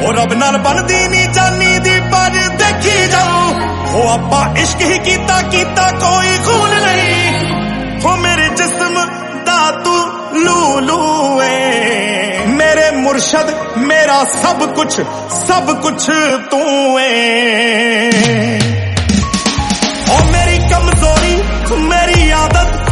ओ रब नाल बनदी नी जानी दी पर देखी जाओ हो आपां इश्क ही कीता कोई खून नहीं हो मेरे जिस्म दा तू लूलू है मेरे मुर्शद मेरा सब कुछ तू है ओ मेरी कमजोरी मेरी आदत